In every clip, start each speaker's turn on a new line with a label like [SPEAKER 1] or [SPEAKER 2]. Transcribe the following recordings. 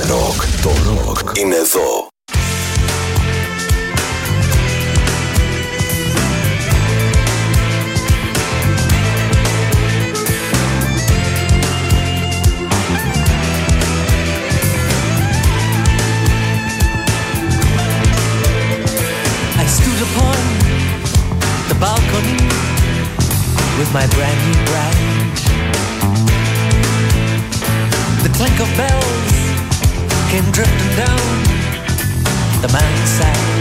[SPEAKER 1] Rock. Το rock είναι εδώ.
[SPEAKER 2] Balcony with my brand new bride. The clink of bells came drifting down the mountainside.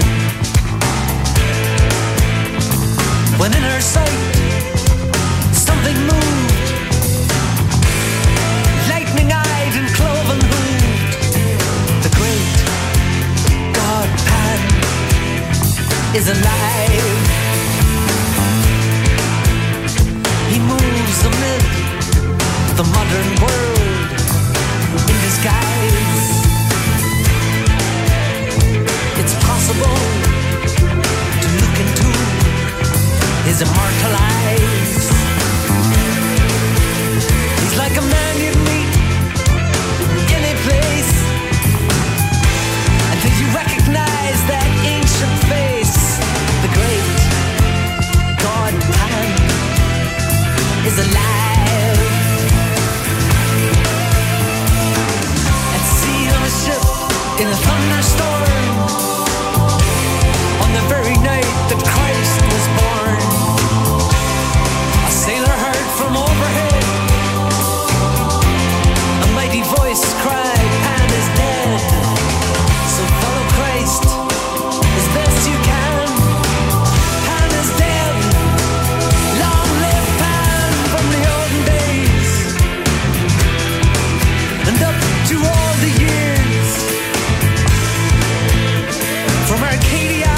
[SPEAKER 2] When in her sight something moved, lightning-eyed and cloven-hooved. The great God Pan is alive. He moves amid the modern world in disguise. It's possible to look into his immortal eyes. He's like a man you'd meet any place until you recognize that ancient face. The great God Pan is alive. At sea on a ship in a thunderstorm, on the very night that Christ was born, a sailor heard from overhead a mighty voice cried, Pan is dead. So follow Christ as best you can. Pan is dead. Long live Pan from the olden days and up to all the years. From Arcadia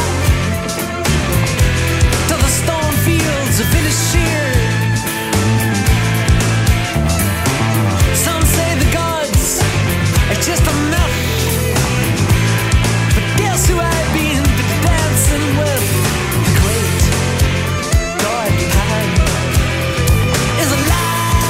[SPEAKER 2] to the stone fields of Inisheer. Some say the gods are just a myth, but guess who I've been dancing with? The great God Pan is alive.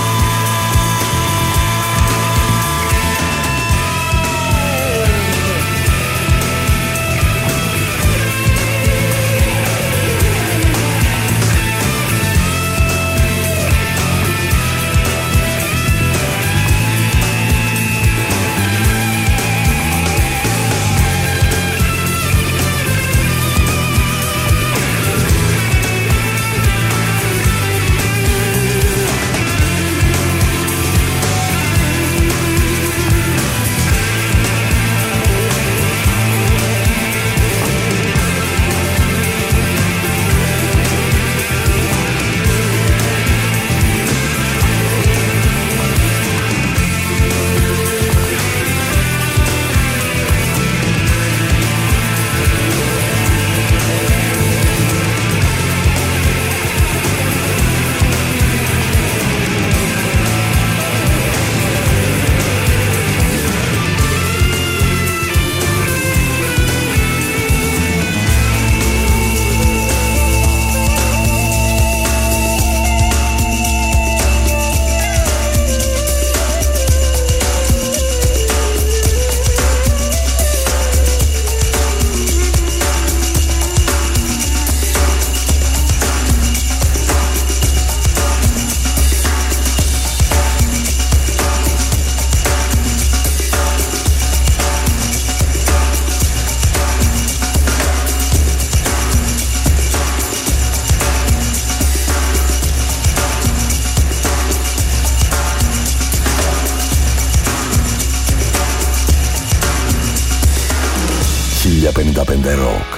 [SPEAKER 1] Rock.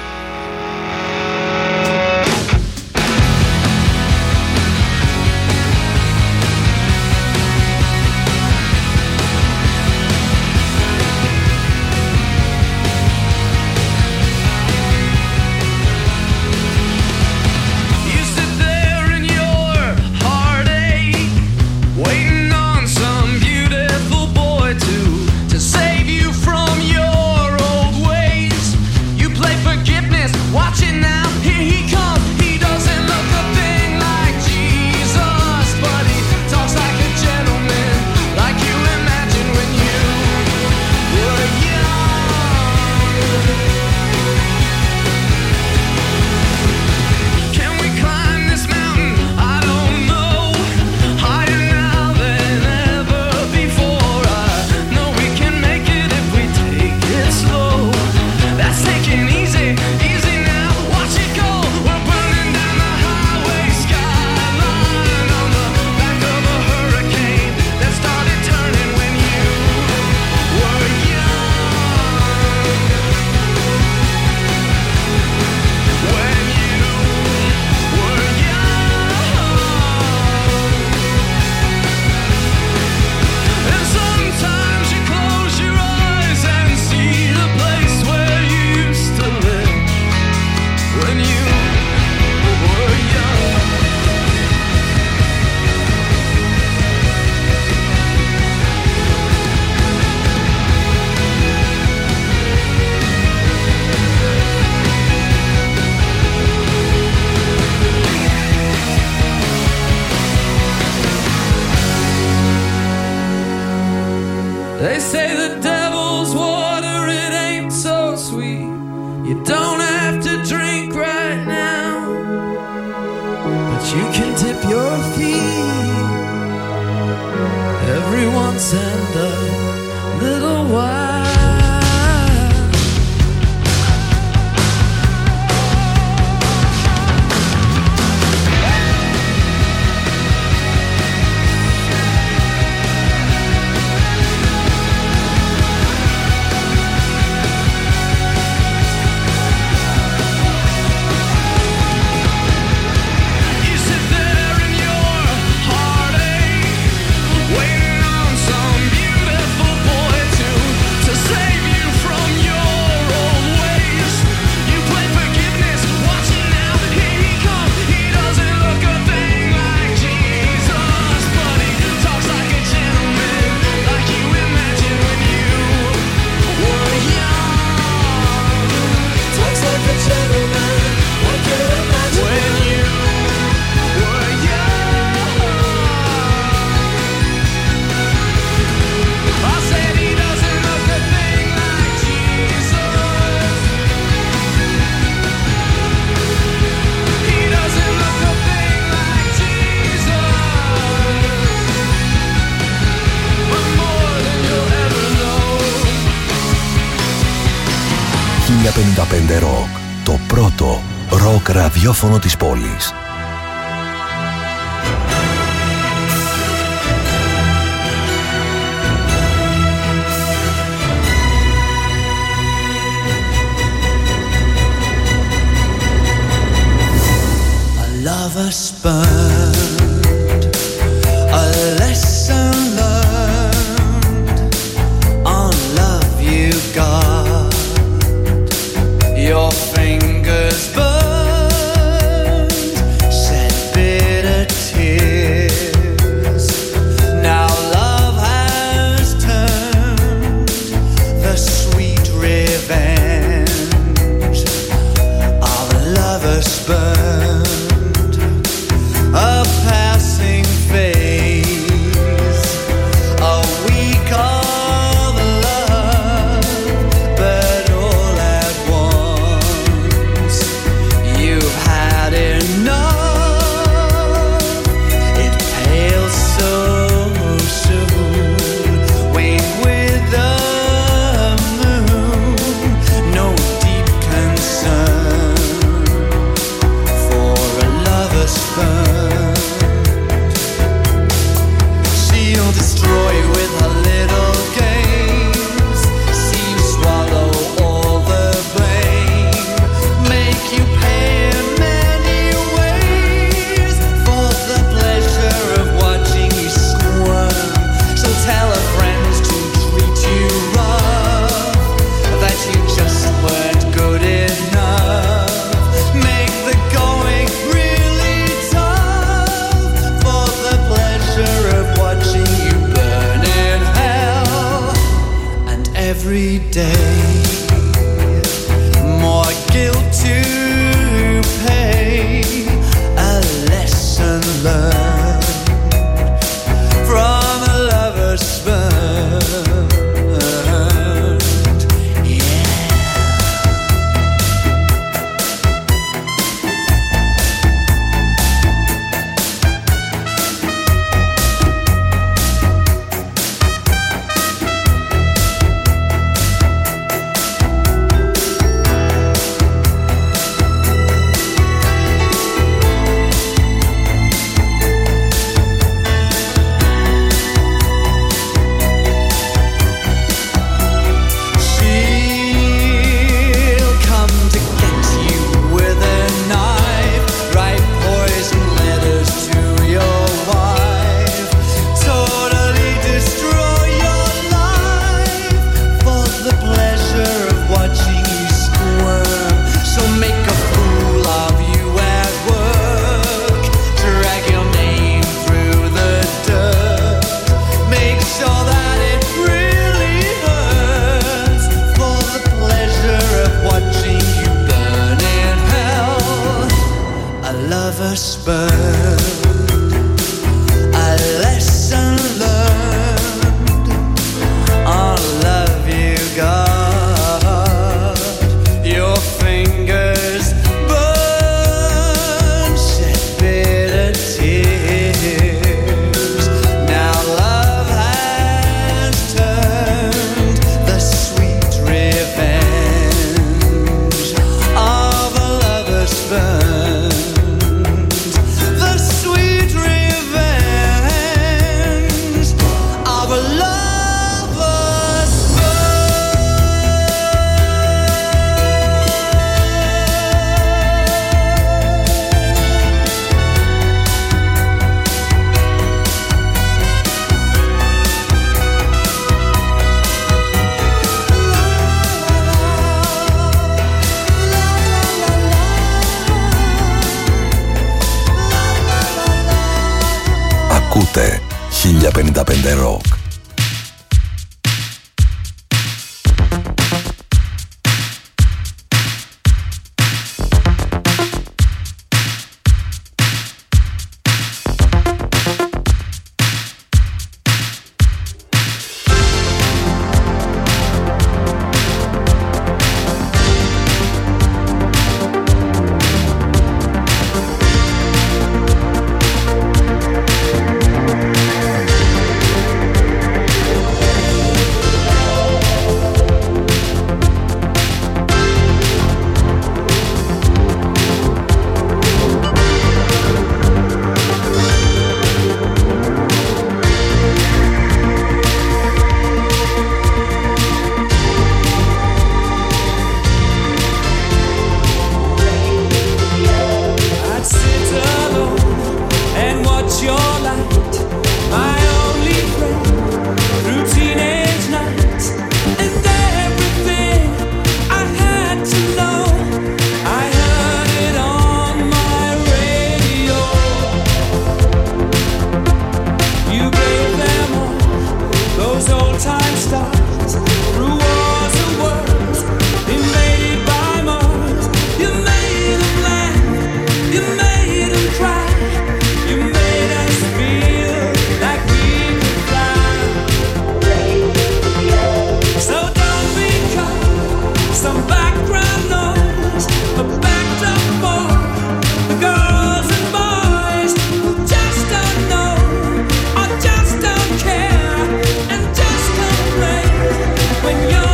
[SPEAKER 3] Forget
[SPEAKER 2] They say the devil's water, it ain't so sweet. You don't have to drink right now, but you can dip your feet every once and a little while.
[SPEAKER 1] Rock, το πρώτο ροκ ραδιόφωνο της πόλης.
[SPEAKER 2] A lover spurned, a lesson learned, on love you got. Your fingers burned, shed bitter tears. Now love has turned the sweet revenge of a lover spurned, a passing phase, a week of love, but all at once you've had enough. It pales so soon, wane with the moon. No deep concern for a lover's spurn. She'll destroy with her little games, see you swallow all the blame, make you pay in many ways for the pleasure of watching you squirm. She'll tell her friends to treat you rough, that you just weren't good enough, make the going really tough for the pleasure of watching you burn in hell. And every day more guilt to pay, a lesson learned from a lover's spurned. Yeah.
[SPEAKER 1] 55 Rock.
[SPEAKER 3] When you're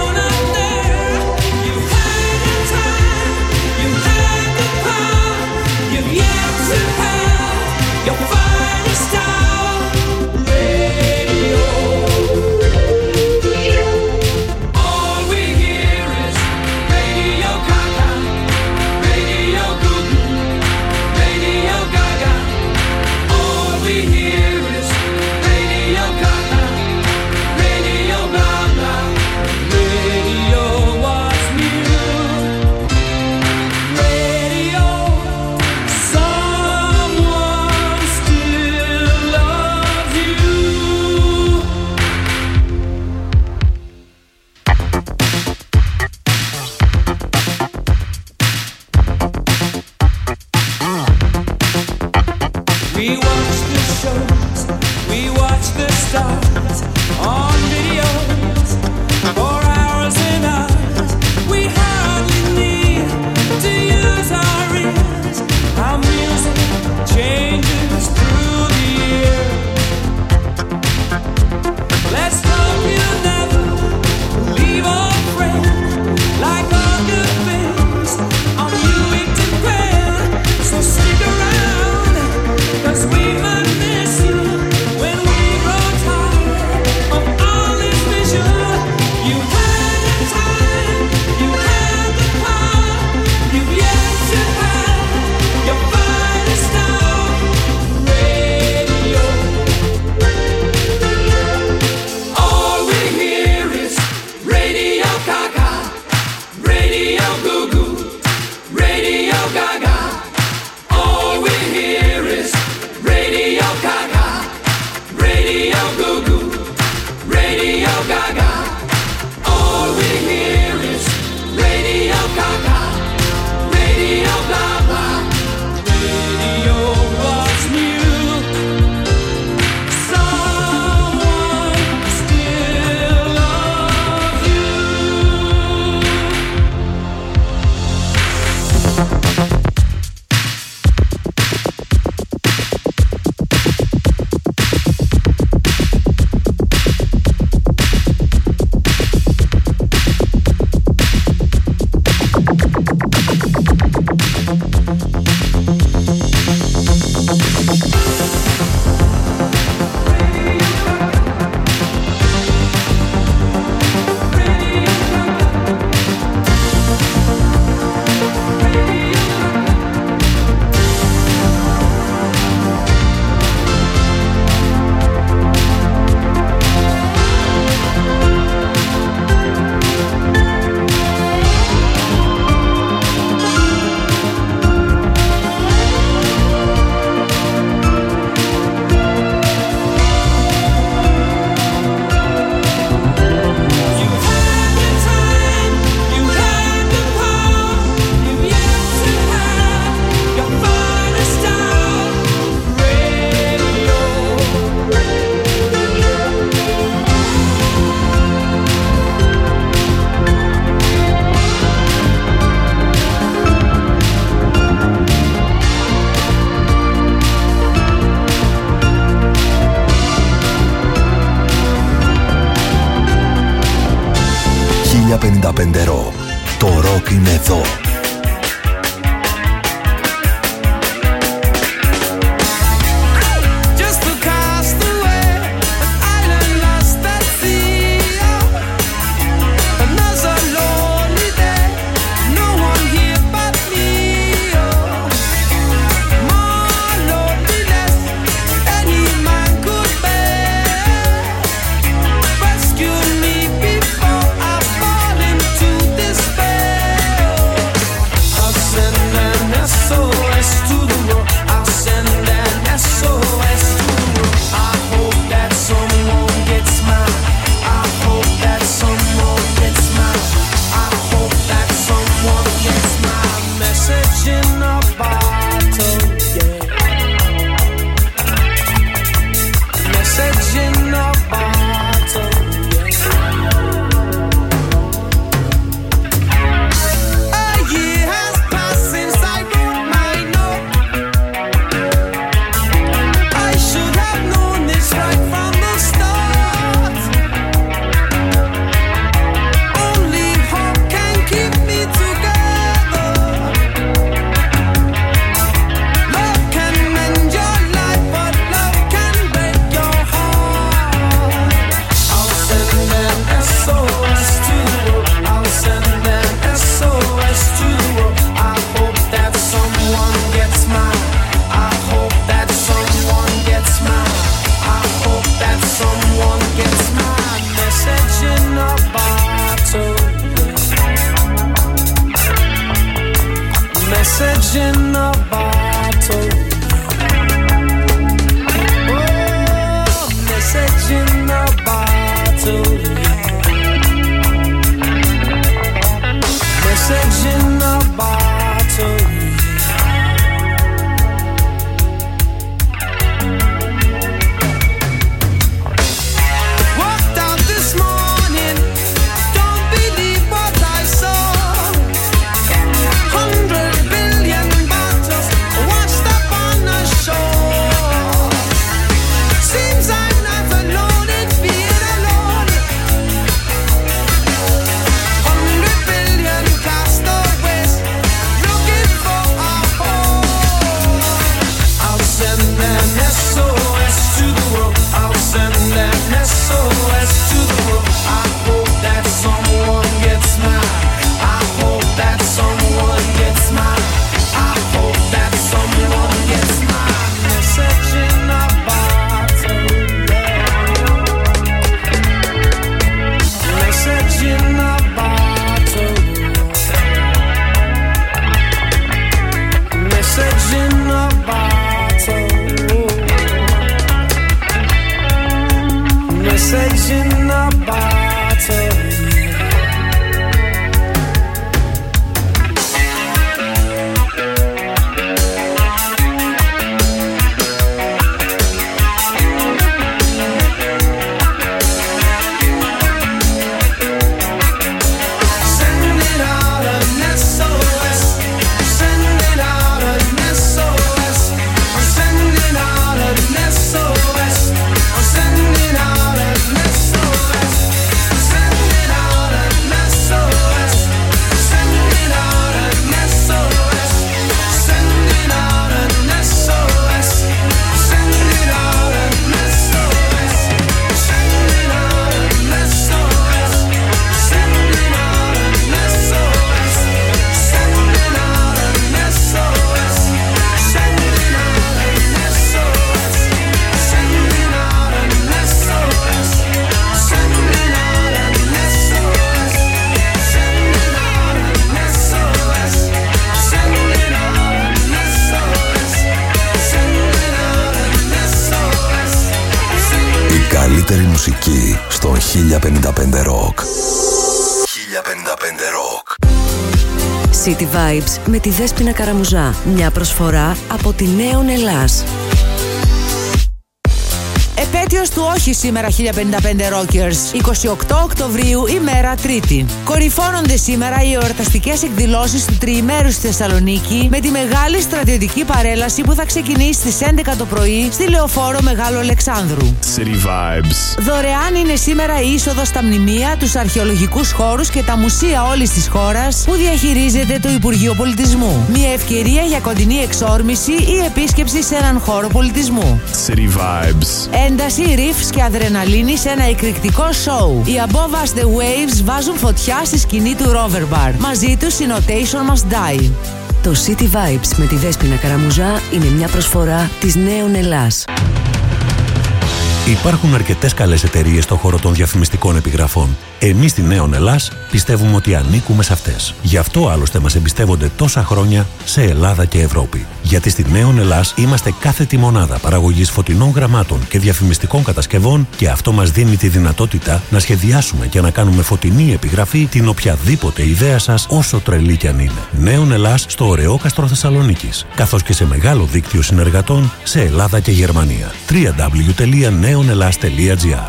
[SPEAKER 1] 1055 Rock. Το ροκ είναι εδώ. Καλύτερη μουσική στο 1055 Rock. 1055 Rock.
[SPEAKER 3] City Vibes με τη Δέσποινα Καραμουζά. Μια προσφορά από τη Νέον Ελλάς.
[SPEAKER 4] Επέτειος του όχι σήμερα 1055 Rockers. 28 Οκτωβρίου, ημέρα Τρίτη. Κορυφώνονται σήμερα οι εορταστικές εκδηλώσεις του Τριημέρου στη Θεσσαλονίκη με τη μεγάλη στρατιωτική παρέλαση που θα ξεκινήσει στις 11 το πρωί στη Λεωφόρο Μεγάλου Αλεξάνδρου.
[SPEAKER 5] City Vibes.
[SPEAKER 4] Δωρεάν είναι σήμερα η είσοδος στα μνημεία, τους αρχαιολογικούς χώρους και τα μουσεία όλης της χώρας που διαχειρίζεται το Υπουργείο Πολιτισμού. Μια ευκαιρία για κοντινή εξόρμηση ή επίσκεψη σε έναν χώρο πολιτισμού.
[SPEAKER 5] City Vibes.
[SPEAKER 4] Ένταση, ριφς και αδρεναλίνη σε ένα εκρηκτικό σοου. Οι Above Us The Waves βάζουν φωτιά στη σκηνή του Rover Bar. Μαζί τους η Notation Must Die.
[SPEAKER 3] Το City Vibes με τη Δέσποινα Καραμουζά είναι μια προσφορά της Νέων Ελλάς.
[SPEAKER 6] Υπάρχουν αρκετές καλές εταιρείες στον χώρο των διαφημιστικών επιγραφών. Εμείς στη Νέων Ελλάς πιστεύουμε ότι ανήκουμε σε αυτές. Γι' αυτό άλλωστε μας εμπιστεύονται τόσα χρόνια σε Ελλάδα και Ευρώπη. Γιατί στη Νέων Ελλάς είμαστε κάθετη μονάδα παραγωγής φωτεινών γραμμάτων και διαφημιστικών κατασκευών και αυτό μας δίνει τη δυνατότητα να σχεδιάσουμε και να κάνουμε φωτεινή επιγραφή την οποιαδήποτε ιδέα σας, όσο τρελή κι αν είναι. Νέων Ελλάς στο Ωρεόκαστρο Θεσσαλονίκης, καθώς και σε μεγάλο δίκτυο συνεργατών σε Ελλάδα και Γερμανία. www.neonelas.gr.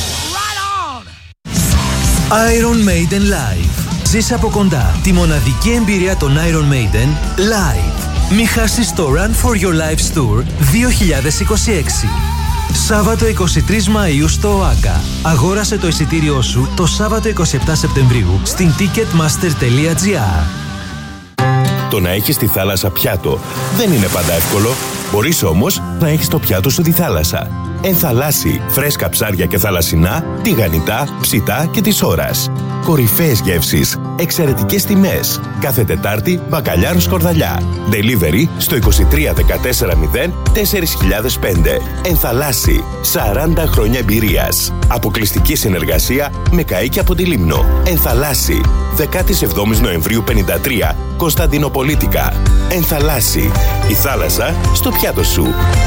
[SPEAKER 7] Iron Maiden Live. Ζεις από κοντά τη μοναδική εμπειρία των Iron Maiden live. Μη χάσεις το Run for Your Lives Tour 2026. Σάββατο 23 Μαΐου στο ΟΑΚΑ. Αγόρασε το εισιτήριό σου το Σάββατο 27 Σεπτεμβρίου στην ticketmaster.gr.
[SPEAKER 8] Το να έχεις τη θάλασσα πιάτο δεν είναι πάντα εύκολο. Μπορείς όμως να έχεις το πιάτο σου τη θάλασσα. Ενθαλάσσι, φρέσκα ψάρια και θαλασσινά, τηγανιτά, ψητά και της ώρας. Κορυφαίες γεύσεις, εξαιρετικές τιμές. Κάθε Τετάρτη, μπακαλιάρο σκορδαλιά. Delivery στο 23 14 0 4005. Ενθαλάσσι, 40 χρόνια εμπειρίας. Αποκλειστική συνεργασία με καΐκι από τη Λίμνο. Ενθαλάσσι, 17 Νοεμβρίου 53, Κωνσταντινοπολίτικα. Ενθαλάσσι, η θάλασσα στο πιάτο σου.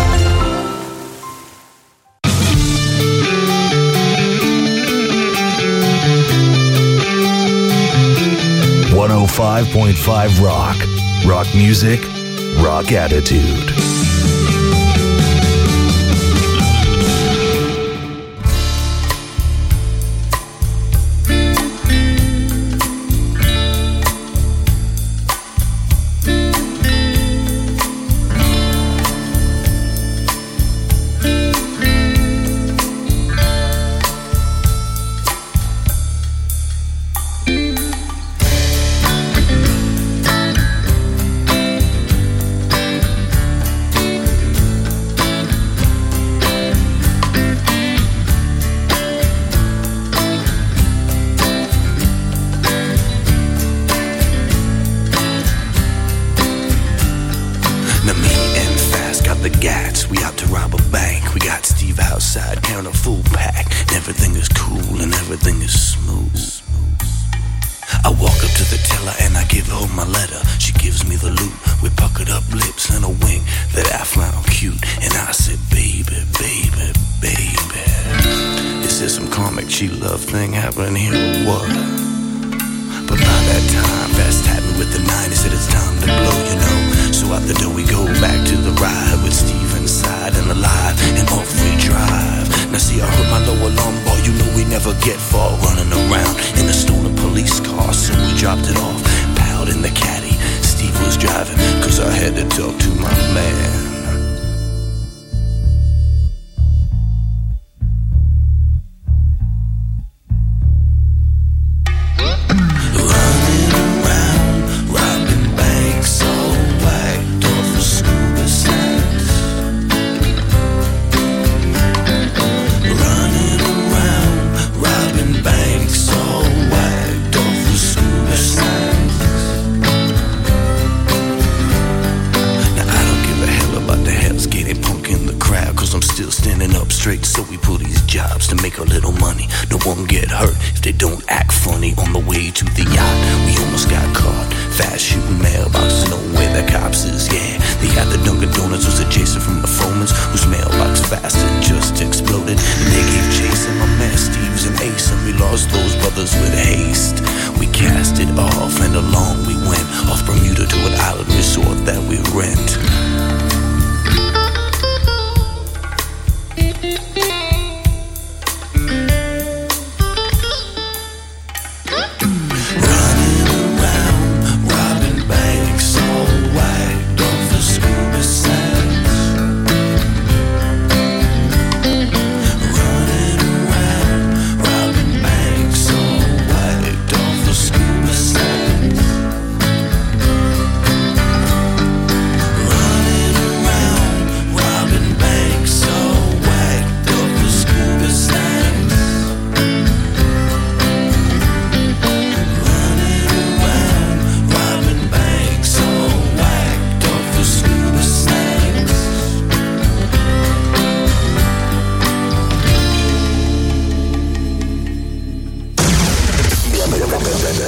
[SPEAKER 1] .5 Rock. Rock music, rock attitude.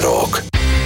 [SPEAKER 1] Rock.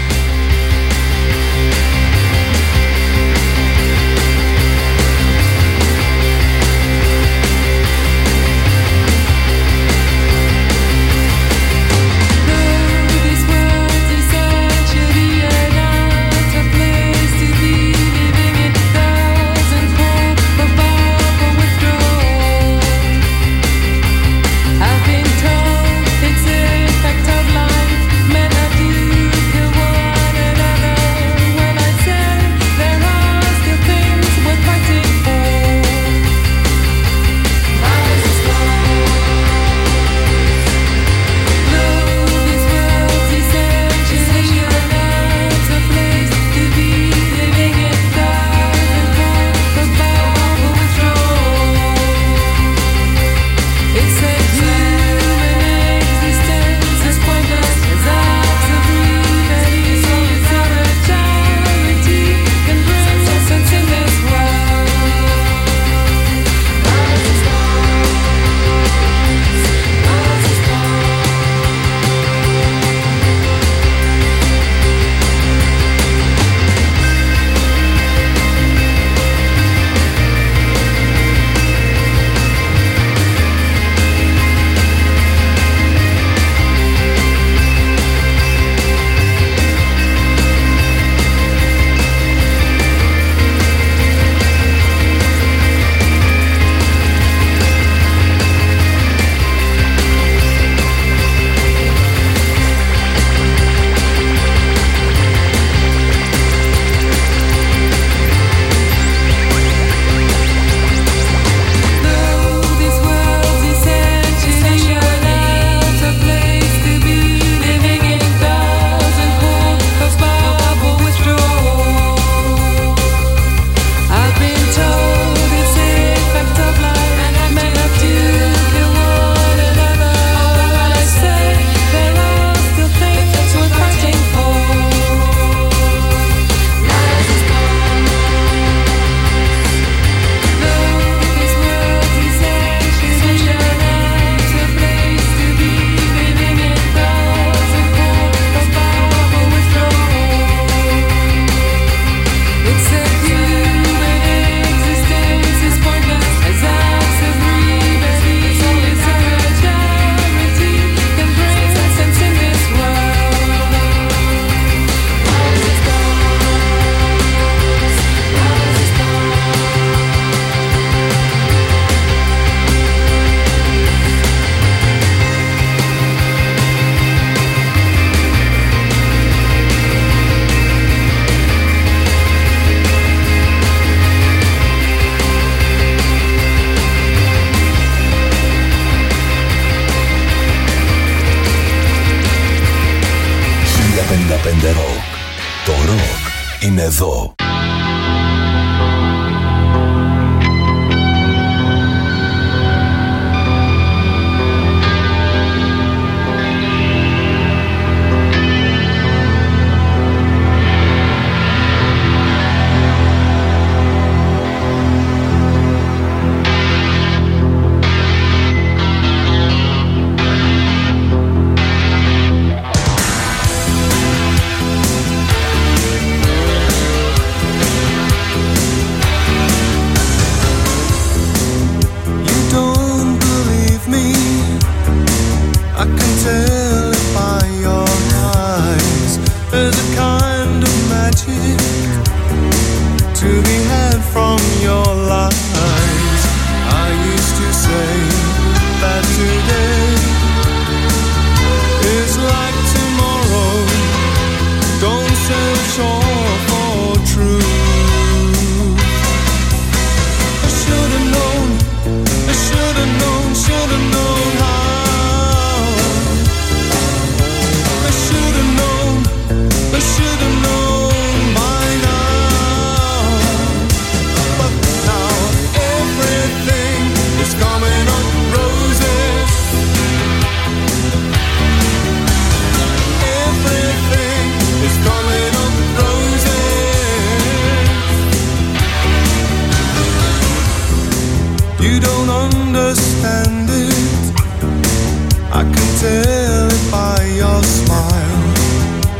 [SPEAKER 1] Το ροκ είναι εδώ.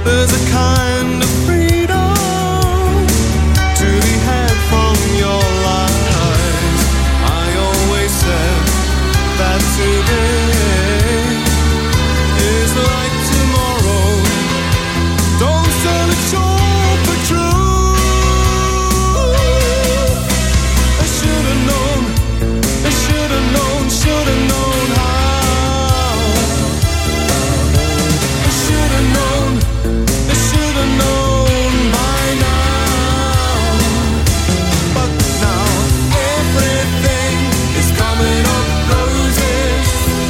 [SPEAKER 9] There's a kind of freedom to be had from your lies. I always said that today is like tomorrow. Don't sell it short for true. I should have known, I should have known, should have known how. I should have known, I should have known by now. But now everything is coming up roses.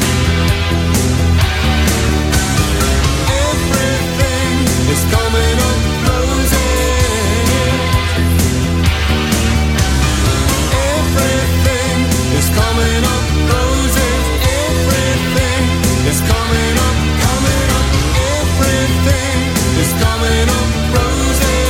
[SPEAKER 9] Everything is coming up roses. Everything is coming up roses. Everything is coming up, coming up. Everything is coming up roses.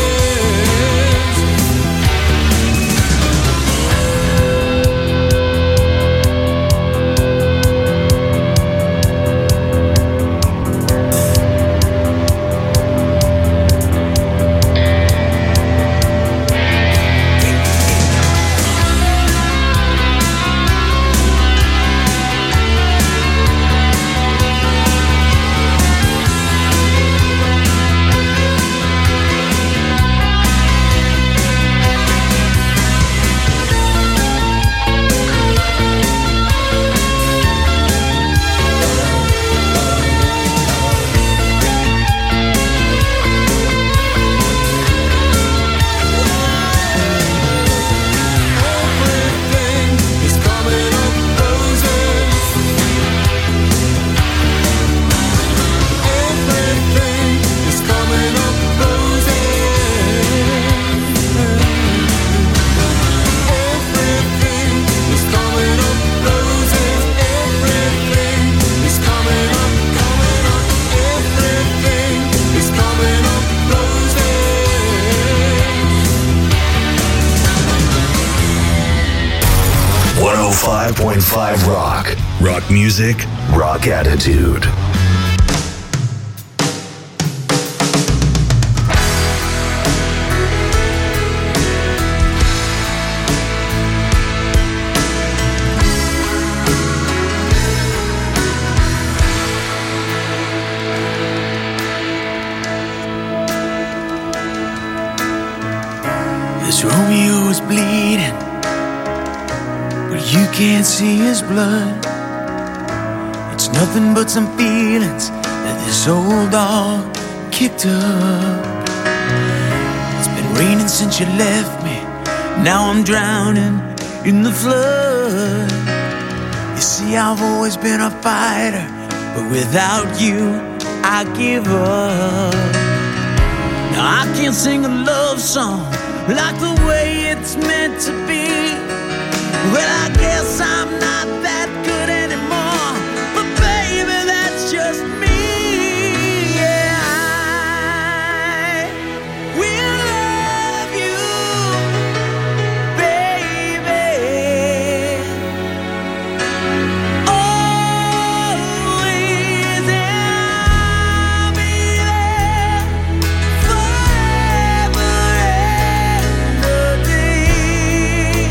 [SPEAKER 1] 105.5 Rock. Rock music, rock attitude.
[SPEAKER 10] This Romeo is bleeding, but you can't see his blood. It's nothing but some feelings that this old dog kicked up. It's been raining since you left me, now I'm drowning in the flood. You see, I've always been a fighter, but without you, I give up. Now I can't sing a love song like the way it's meant to be. Well, I guess I'm not that good anymore, but baby, that's just me. Yeah, I will love you, baby, always, I'll be there forever and a day.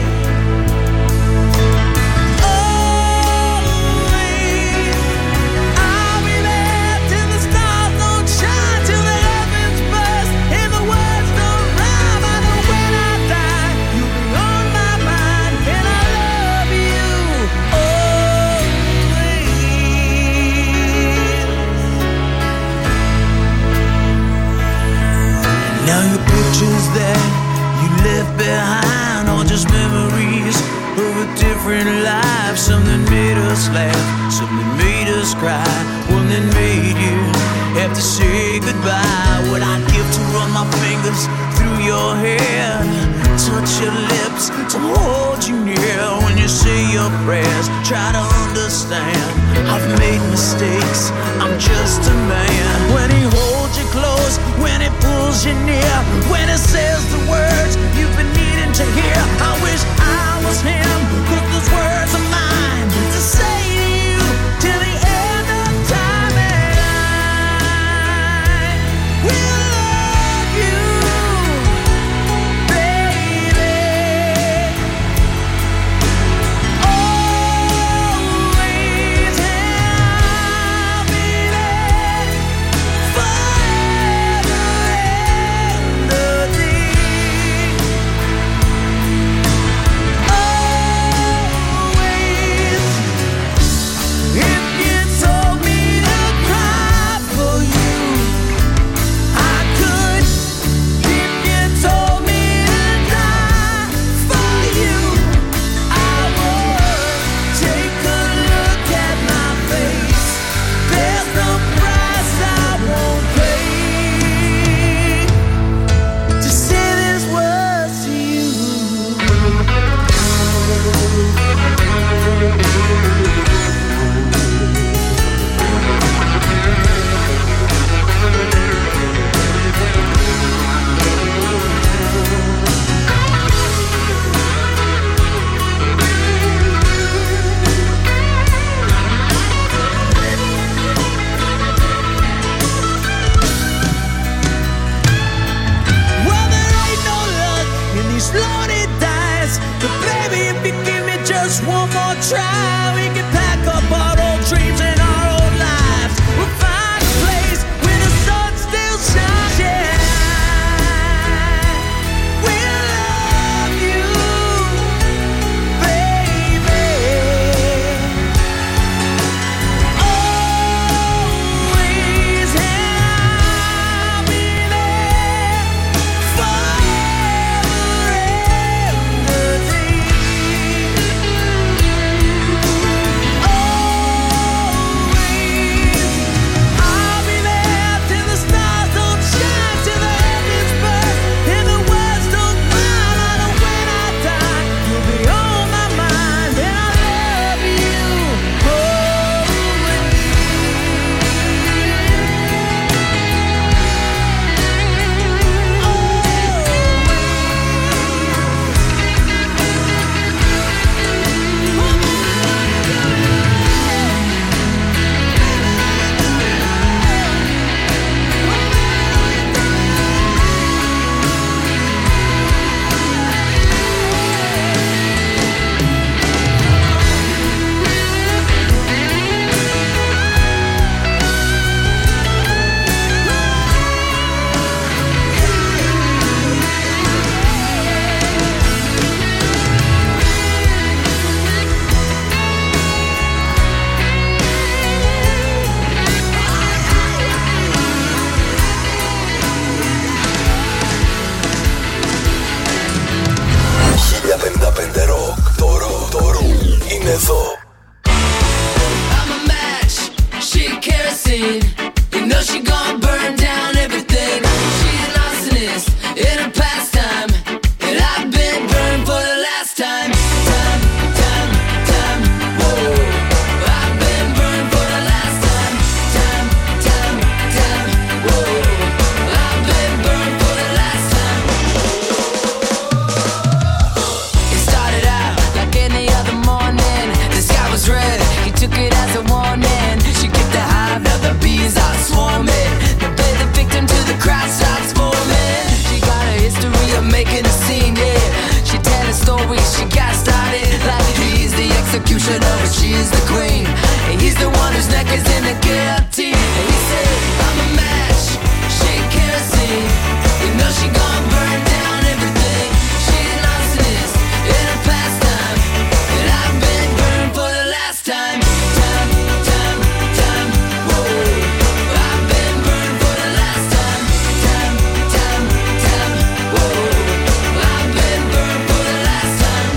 [SPEAKER 10] I'll be there till the stars don't shine, till the heavens burst and the words don't rhyme. I know when I die, you'll be on my mind, and I love you always. Now your pictures that you left behind are just memories of a different life. Something made us laugh, something made us cry, one that made you have to say goodbye. What I'd give to run my fingers through your hair, touch your lips, to hold you near when you say your prayers. Try to understand, I've made mistakes, I'm just a man. When he holds you close, when he pulls you near, when he says the words you've been needing to hear. I wish I was him, 'cause those words are mine to say to you till the end of time, and I will
[SPEAKER 2] try, we can pack up our old dreams and our old lives. We'll find a place where the sun still shines. We'll love you, baby. Always, I'll be there forever and a day. I'll be there till the stars don't shine, till the heavens burst and the words don't smile. And when I die, you'll be on my mind, and I love you
[SPEAKER 1] Rock. Το ροκ είναι εδώ.
[SPEAKER 2] I'm a match, she kerosene. You know she gon' burn down everything. She's an arsonist in her pastime, and I've been burned for the last time. Time, whoa. I've been burned for the last time. Time, whoa. I've been burned for the last time. It started out like any other morning. The sky was red, he took it as a warning. She kicked the hive, now the bees are swarming. They play the victim till the crowd starts forming. She got a history of making a scene, yeah. She tell a story, she got started like he's the executioner, but she's the queen. And he's the one whose neck is in the guillotine. And he said, I'm a match, she kerosene. You know she gon' burn down everything. She's an arsonist in her pastime, and I've been burned for the last time. Time, whoa. I've been burned for the last time. Time, whoa. I've been burned for the last time.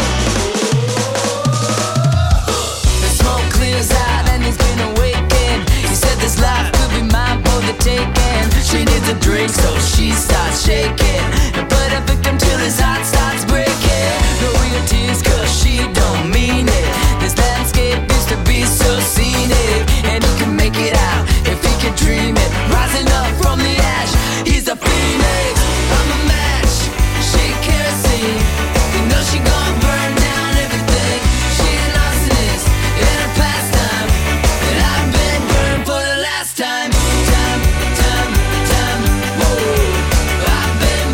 [SPEAKER 2] The smoke clears out and he's been awakened. He said this life could be mine for the taking. She needs a drink, so she starts shaking and put a victim till his heart starts breaking. No real tears, cause she don't mean it. This landscape used to be so scenic, and he can make it out if he can dream it. Rising up from the ash, he's a phoenix. I'm a match, she kerosene. You know she gon' burn down everything. She's an arsonist in her pastime, and I've been burned for the last time. Time, whoa. I've been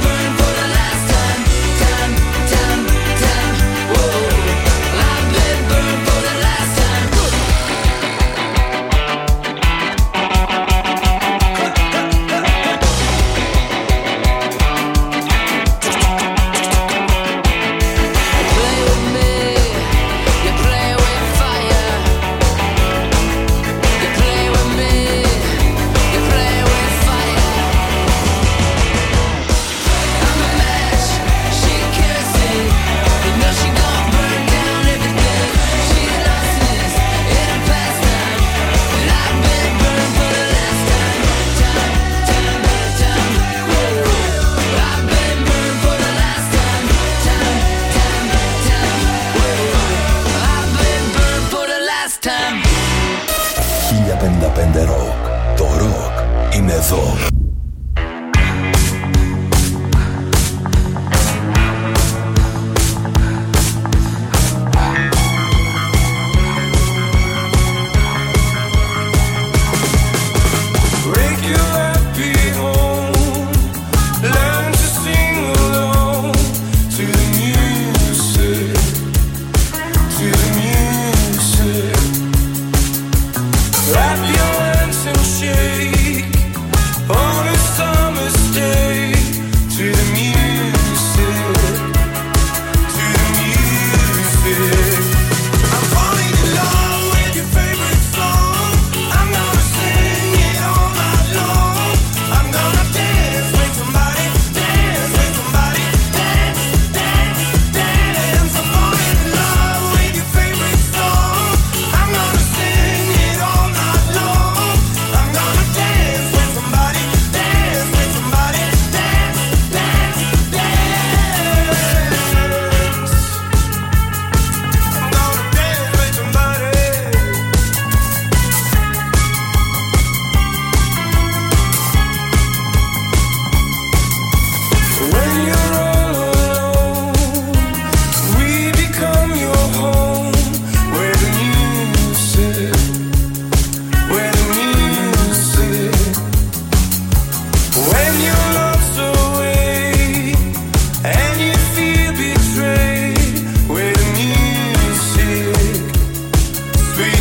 [SPEAKER 9] when your love's away and you feel betrayed with music, sweet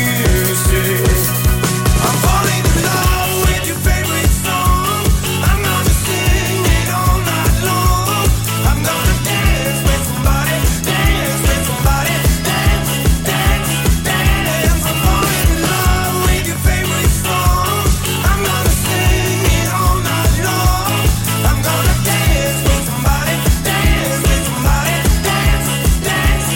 [SPEAKER 9] music. I'm falling in love with your favorite song. I'm gonna sing it all night long. I'm gonna dance with somebody, dance with somebody, dance, dance, dance. I'm falling in love with your favorite song. I'm gonna sing it all night long. I'm gonna dance with somebody, dance with somebody, dance, dance,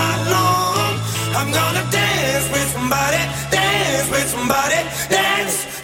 [SPEAKER 9] I'm gonna dance with somebody, dance with somebody, dance.